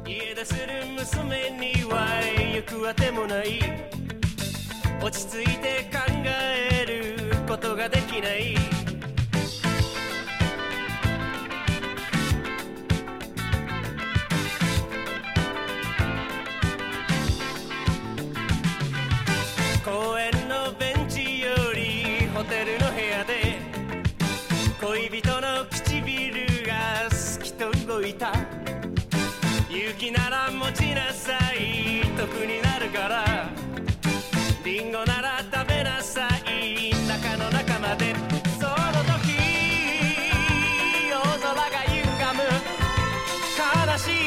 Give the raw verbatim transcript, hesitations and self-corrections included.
家出する娘には行くあてもない。落ち着いて考えることができない。公園のベンチよりホテルの部屋で恋人の唇が好きと動いた。勇気なら持ちなさい、得になるから。リンゴなら食べなさい、中の中まで。その時夜空が歪む悲しい